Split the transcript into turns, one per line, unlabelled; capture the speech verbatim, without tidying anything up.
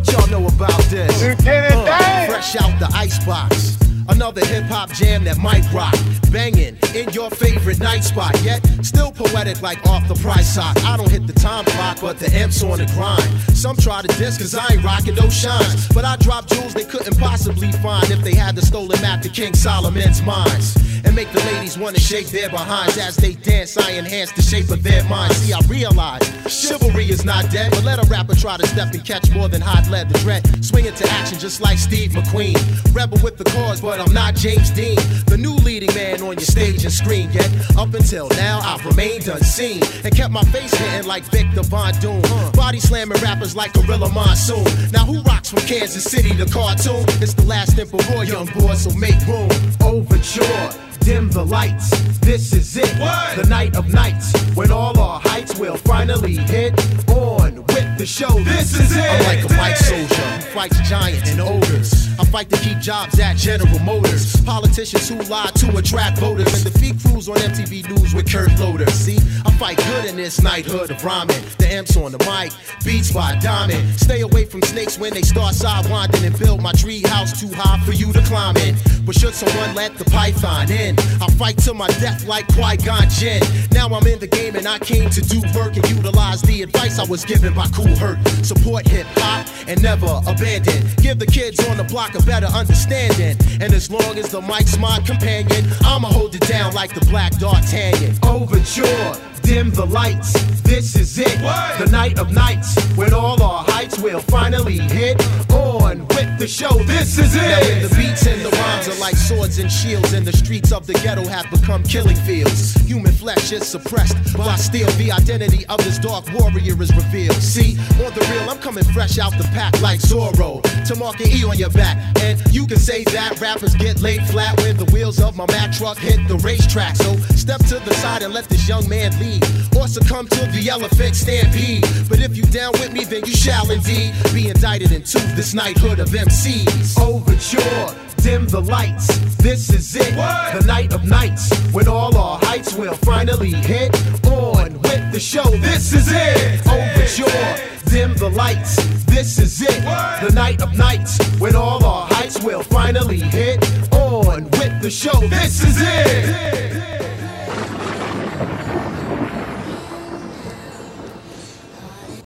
What y'all know about this?
Lieutenant
Uh,
Dan!
fresh out the icebox. Another hip-hop jam that might rock. Banging in your favorite night spot. Yet, still poetic like off the price sock. I don't hit the time clock, but the M's on the grind. Some try to diss cause I ain't rocking those shines. But I drop jewels they couldn't possibly find if they had the stolen map to King Solomon's mines. And make the ladies wanna shake their behinds. As they dance, I enhance the shape of their minds. See, I realize chivalry is not dead. But let a rapper try to step and catch more than hot lead. The dread swing into action just like Steve McQueen. Rebel with the cause, but I'm not James Dean. The new leading man on your stage and screen. Yet, up until now, I've remained unseen. And kept my face hitting like Victor Von Doom. Body slamming rappers like Gorilla Monsoon. Now who rocks from Kansas City to Khartoum? It's the last Emperor, young boy, so make room. Overture. Dim the lights, this is it. What? The night of nights, when all our heights will finally hit. On with the show, this is it. I'm like a white soldier who fights giants and ogres. I fight to keep jobs at General Motors. Politicians who lie to attract voters. And defeat crews on M T V News with Kurt Loder. See, I fight good in this knighthood of rhyming. The M's on the mic, beats by Diamond. Stay away from snakes when they start sidewinding. And build my tree house too high for you to climb in. But should someone let the python in, I fight to my death like Qui-Gon Jinn. Now I'm in the game and I came to do work and utilize the advice I was given by Kool Herc. Support hip-hop and never abandon. Give the kids on the block a better understanding. And as long as the mic's my companion, I'ma hold it down like the Black D'Artagnan. Overture. Dim the lights, this is it. What? The night of nights, when all our heights will finally hit. On with the show, this is it. Now when the beats and the rhymes are like swords and shields, and the streets of the ghetto have become killing fields. Human flesh is suppressed by steel. The identity of this dark warrior is revealed. See, on the real, I'm coming fresh out the pack like Zorro. To mark an E on your back, and you can say that rappers get laid flat when the wheels of my Mack truck hit the racetrack. So step to the side and let this young man lead, or succumb to the elephant stampede. But if you down with me, then you shall indeed be indicted into this knighthood of M Cs. Overture, dim the lights, this is it. What? The night of nights, when all our heights will finally hit. On with the show, this is it. Overture, dim the lights, this is it. What? The night of nights, when all our heights will finally hit. On with the show, this is it.